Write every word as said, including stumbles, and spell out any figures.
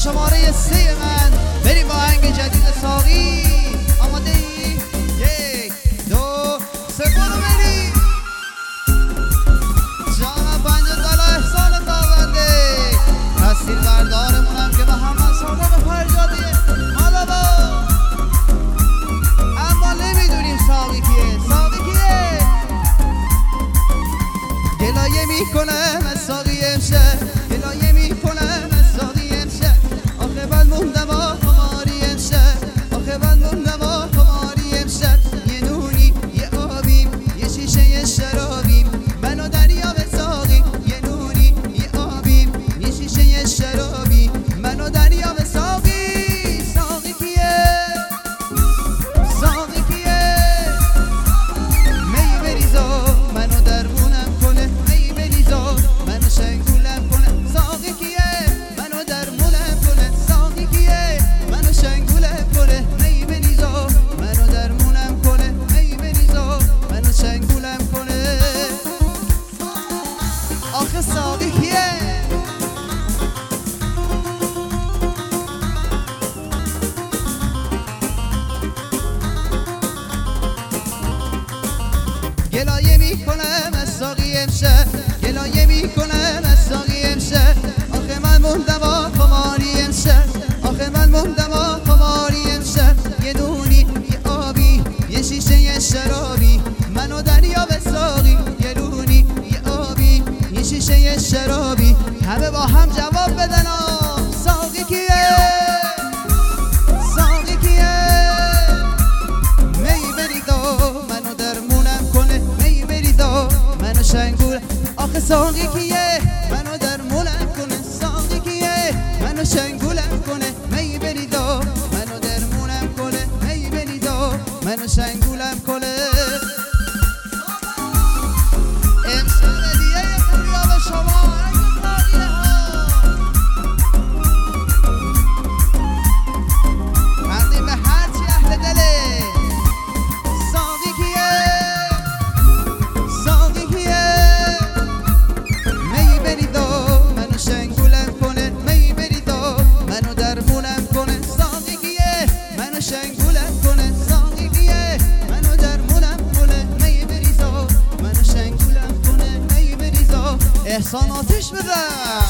شماره سه من بریم با آهنگ جدید ساقی. آماده ای؟ یک دو سه برو بریم. جان پنجه دالا احسان تابنده تصویر بردارمونم که محمد صادق فرجادیه مالا با. اما نمیدونیم ساقی کیه. ساقی کیه؟ گلایه میکنم از ساقی امشب، گلایه میکنم از ساقی امشب. آخه من موندم آ خماری امشب، آخه من موندم آ خماری امشب. یه نونی یه آبیم یه شیشه یه شرابیم، منو دریا به ساقی. یه نونی یه آبیم یه شیشه یه شرابیم، منو دریا به ساقی. ساقی کیه؟ ساقی کیه؟ می بریزا منو درمونم کنه، می بریزا منو شنگولم کنه. ساقی کیه؟ منو درمونم کنه. ساقی کیه؟ منو شنگولم کنه. می بریزا منو درمونم کنه، می بریزا منو شنگولم کنه. آخه ساقی کیه؟ گلایه میکنم از ساقی امشب، گلایه میکنم از ساقی امشب. آخه من موندم آ خماری امشب، آخه من موندم آ خماری امشب. یه نونی یه آبی یه شیشه یه شرابی، منو دریا به ساقی. یه نونی یه آبی یه شیشه یه شرابی، همه با هم جواب بدن آ. ساقی کیه؟ ساقی کیه؟ می بریدا منو درمونم کنه، می بریدا منو شنگول. آخه ساقی کیه؟ منو درمونم کنه. ساقی کیه؟ منو شنگولم کنه. می بریدا منو درمونم کنه، می بریدا منو شنگولم کنه. امسال دیگه یه خوبیا به شما بندیم به هرچی اهل دله. ساقی کیه؟ ساقی کیه؟ می بریدا منو شنگولم کنه، می بریدا منو درمونم کنه. ساقی کیه؟ منو شنگولم کنه. ساقی کیه؟ منو درمونم کنه، می بریدا منو شنگولم کنه، می بریدا. احسان آتش بزن.